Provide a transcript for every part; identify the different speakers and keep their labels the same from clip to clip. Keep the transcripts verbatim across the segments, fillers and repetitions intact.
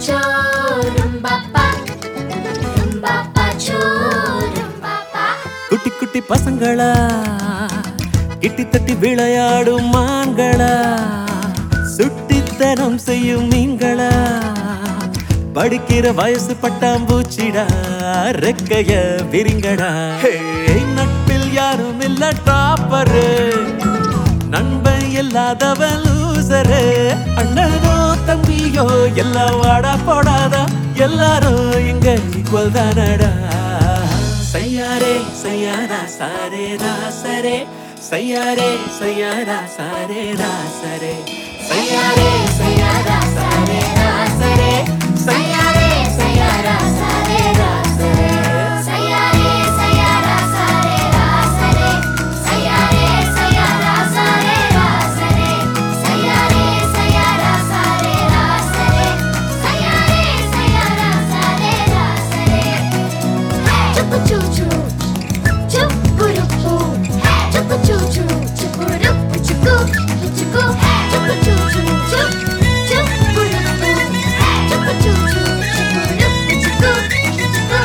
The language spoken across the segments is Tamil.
Speaker 1: pacho, rumba pa, rumba pacho, rumba pa.
Speaker 2: குட்டி குட்டி பசங்களா கிட்டி தட்டி விளையாடும் மான்களா சுட்டித்தனம் செய்யும் மீன்களா படிக்கிற வயசு பட்டாம்பூச்சிடா ரெக்கைய விரிங்கடா நட்பில் யாரும் இல்ல டாப்பரு நண்பன் இல்லாதவன் லூசரு அண்ணனோ தம்பியோ எல்லாம் வாடா போடாதா எல்லாரும் இங்க ஈக்குவல் தானடா சையாரே சையாரா சாரே ராசரே சையாரே சையாரா சாரே ராசரே
Speaker 1: Sayare, sayara, sare, rasare. Sayare, sayara, sare, rasare. Sayare, sayara, sare, rasare. Sayare, sayara, sare, rasare. Sayare, sayara, sare, rasare. Sayare, sayara, sare, rasare. Chupu chu chu, chupu rupu. Chupu chu chu, chupu rupu chupu, chupu. Chupu chu chu, chup, chupu rupu. Chupu chu chu, chupu rupu chupu, chupu.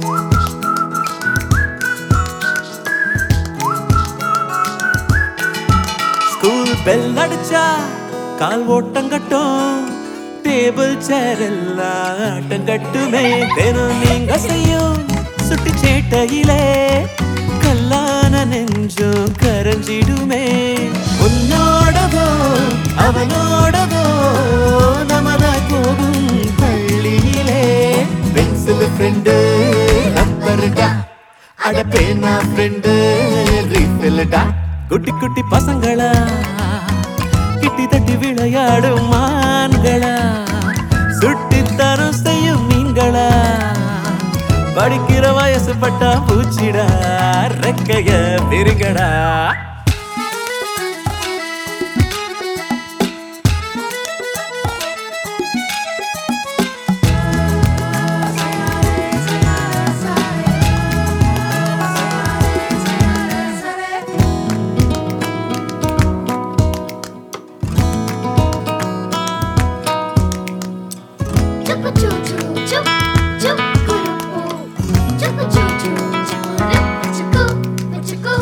Speaker 2: School bell அடிச்சா கால் ஓட்டங்கட்டும் டேபிள் சேர் எல்லாம் ஆட்டங்கட்டுமே தினம் நீங்க செய்யும் சுட்டி சேட்டையிலே கல்லான நெஞ்சும் கரைஞ்சிடுமே உன்னோடதோ அவனோடதோ நமதாய் போகும் பள்ளியிலே பென்சில் ஃப்ரெண்டு ரப்பருடா அட பேனா ஃப்ரெண்டு ரீஃபில்டா குட்டி குட்டி பசங்களா கிட்டி தட்டி விளையாடும் மான்களா சுட்டித்தரம் செய்யும் மீன்களா படிக்கிற வயசு பட்டா பூச்சிடா ரெக்கைய விரிங்கடா
Speaker 1: Chupu chu chu, chup, chupu rupu. Chupu chu chu, chupu rupu chupu, chupu.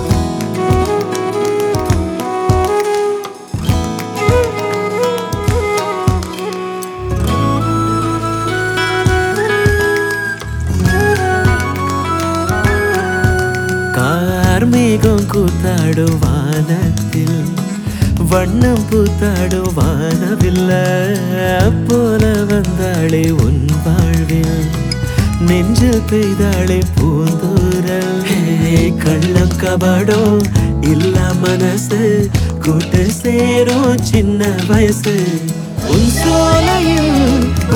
Speaker 2: கார்மேகம் கூத்தாடும் வானத்தில் வண்ணம் பூத்தாடும் வானவில்ல போல வந்தாளே உன் வாழ்வில் நெஞ்சில் பெய்தாளே பூந்தூரல் கள்ளம் கபடோ இல்ல மனசு கூட்டு சேரும் சின்ன வயசு உன் சோலையில்